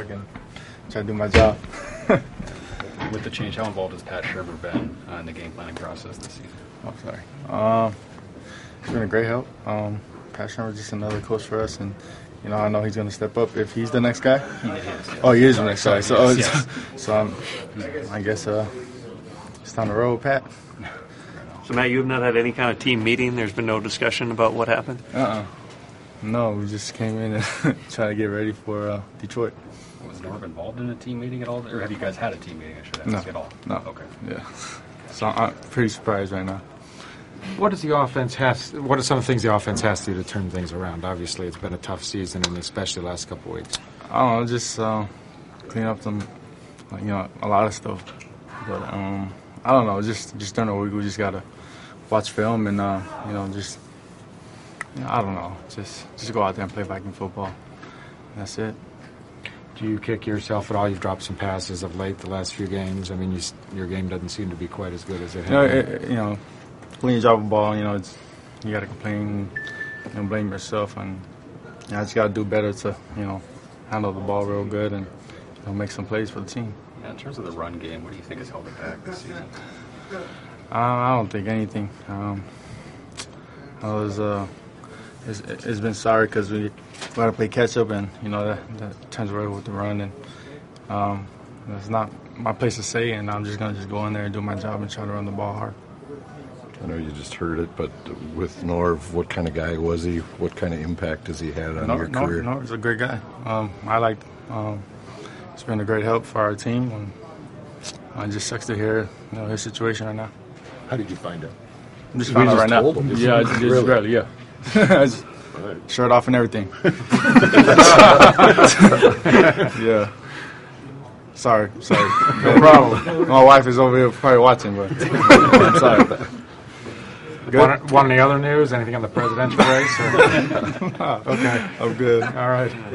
work and try to do my job. With the change, how involved has Pat Sherber been in the game planning process this season? Oh, sorry. It's been a great help. Pat Shermer's just another coach for us, and I know he's going to step up if he's the next guy. He is. Yes. Oh, he is the next guy. So, yes. I guess it's time to roll with Pat. So, Matt, you have not had any kind of team meeting? There's been no discussion about what happened? No, we just came in and tried to get ready for Detroit. Was Norv involved in a team meeting at all? Or have you guys had a team meeting, I should ask, at all? No. Okay. Yeah. So I'm pretty surprised right now. What are some of the things the offense has to do to turn things around? Obviously, it's been a tough season, and especially the last couple of weeks. I don't know, just clean up a lot of stuff. But I don't know, just during the week we just gotta watch film and I don't know, just go out there and play Viking football. That's it. Do you kick yourself at all? You've dropped some passes of late the last few games. I mean, your game doesn't seem to be quite as good as it has been. When you drop a ball, you got to complain and blame yourself. And I just got to do better to, handle the ball real good and make some plays for the team. Yeah, in terms of the run game, what do you think has held it back this season? I don't think anything. It's been sorry because we got to play catch up, and that turns away with the run, and it's not my place to say. And I'm just gonna go in there and do my job and try to run the ball hard. I know you just heard it, but with Norv, what kind of guy was he? What kind of impact has he had on your career? Norv's a great guy. It's been a great help for our team, and it just sucks to hear his situation right now. How did you find out? I'm just found out right now. Yeah, I just Really? barely, yeah. Shirt off and everything. Yeah. Sorry. No problem. My wife is over here probably watching, but I'm sorry. Good. Want any other news? Anything on the presidential race? Or? Okay, I'm good. All right.